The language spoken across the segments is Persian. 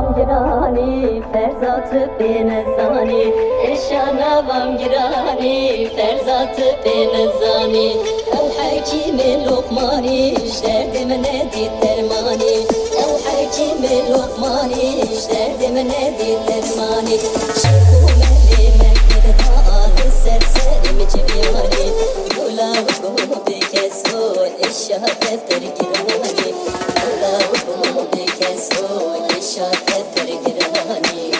نوام گرانی فرزات بنزانی اشیا نوام گرانی فرزات بنزانی او حکیم لقمانی درد من دید درمانی او حکیم لقمانی درد من دید درمانی شکو ملی مکردان سرسرم جبیانی مولا و بکسون اشیا دفتر گرانی مولا و بکسون اشیا دفتر گرانی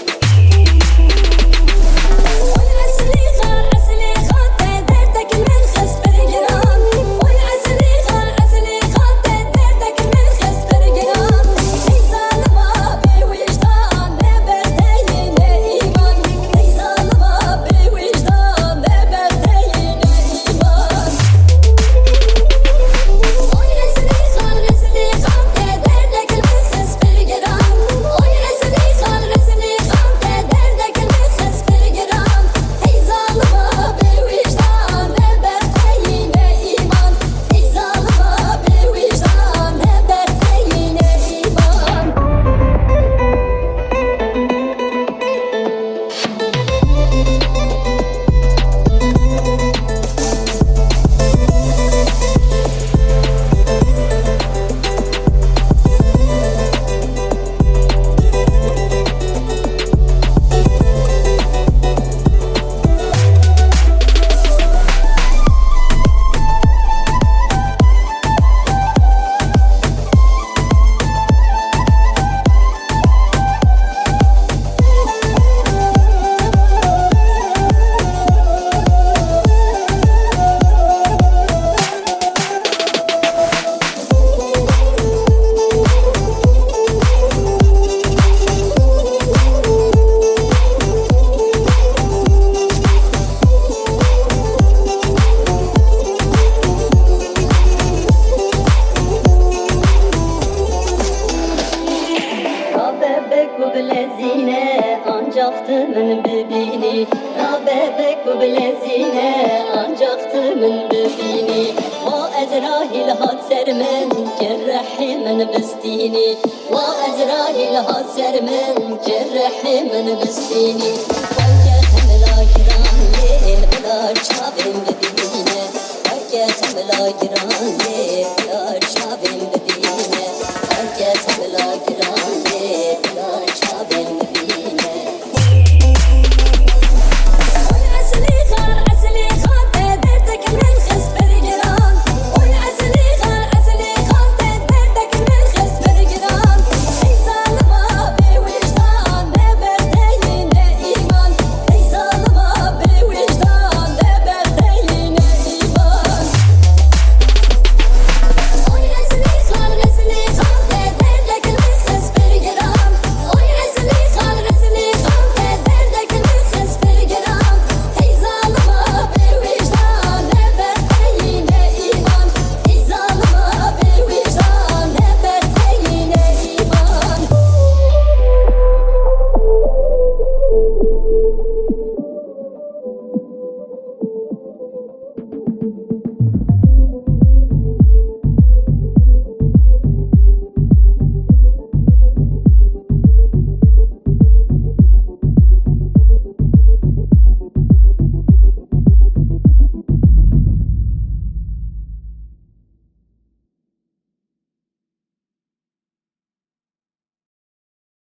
من ببینی را ببک و بلزینه آنجاخت من ببینی ما ازراهیل هات سر من جرحی من بستینی ما ازراهیل هات سر من جرحی من بستینی وقت هملا گران لیل بلا چابم ببینه وقت هملا گران لیل